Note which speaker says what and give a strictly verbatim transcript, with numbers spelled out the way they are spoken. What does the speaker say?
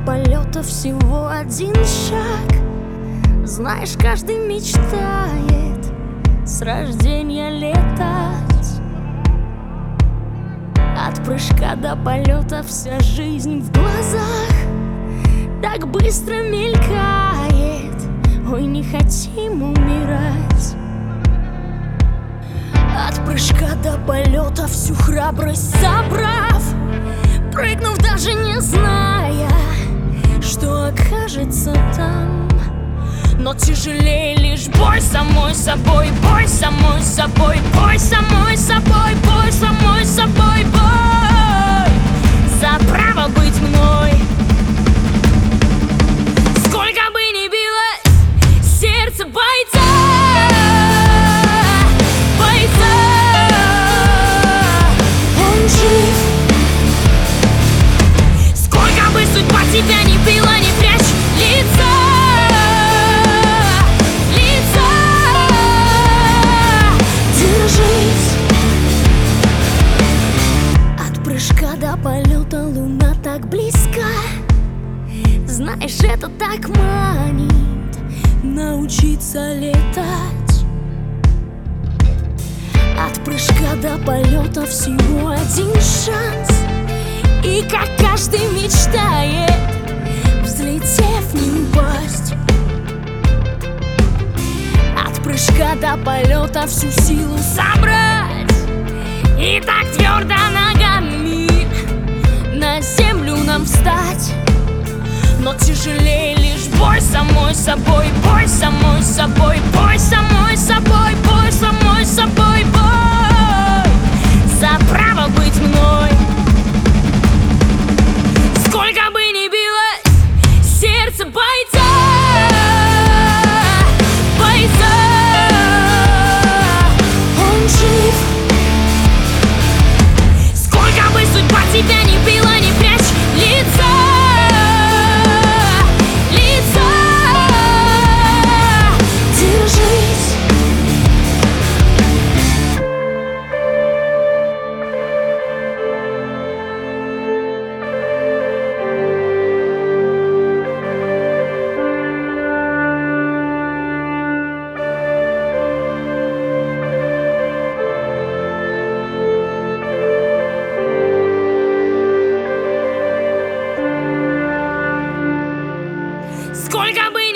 Speaker 1: полета всего один шаг. Знаешь, каждый мечтает с рождения летать. От прыжка до полета вся жизнь в глазах так быстро мелькает. Ой, не хотим умирать. От прыжка до полета всю храбрость собрав, прыгнув, даже не зная, что окажется там. Но тяжелее лишь бой самой собой, бой самой собой, бой самой собой, бой самой собой, бой за право быть мной. Сколько бы ни билось сердце бойца, бойца, он жив. Сколько бы судьба тебя не била, не прячь лица. До полета луна так близка. Знаешь, это так манит научиться летать. От прыжка до полета всего один шанс. И как каждый мечтает, взлетев, не упасть. От прыжка до полета всю силу собрать и так твердо ногами на землю нам встать. Но тяжелее лишь бой самой собой, бой самой собой, бой самой собой, бой самой собой, бой за право быть мной. Сколько бы ни билось сердце бойца, бойца, он жив. Сколько бы судьба тебя не била, не прячь лица, лица, держись. Сколько бы